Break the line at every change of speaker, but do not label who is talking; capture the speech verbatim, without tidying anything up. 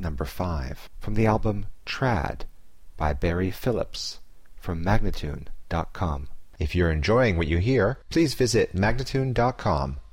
number five, from the album Trad by Barry Phillips from Magnatune dot com.
If you're enjoying what you hear, please visit Magnatune dot com